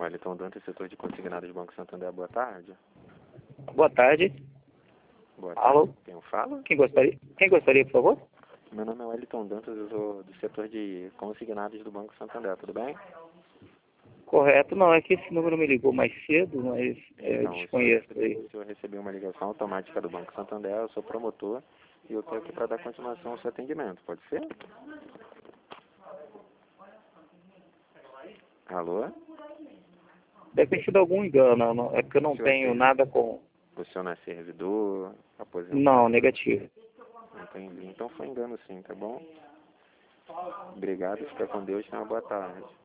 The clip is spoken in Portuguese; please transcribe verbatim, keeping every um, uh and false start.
Wellington Dantas, setor de consignados do Banco Santander, boa tarde. Boa tarde. Boa tarde. Alô? Quem fala? Quem gostaria, quem gostaria, por favor? Meu nome é Wellington Dantas, eu sou do setor de consignados do Banco Santander, tudo bem? Correto, não, é que esse número me ligou mais cedo, mas é, eu Então, desconheço o senhor, aí. o senhor recebeu uma ligação automática do Banco Santander, eu sou promotor e eu estou aqui para dar continuação ao seu atendimento, pode ser? Alô? Deve ter sido algum engano, não- é porque eu não O senhor tenho tem- nada com... O senhor não é servidor, aposentado? Não, negativo. Entendi. Então foi engano sim, tá bom? Obrigado, fica com Deus, tenha uma boa tarde.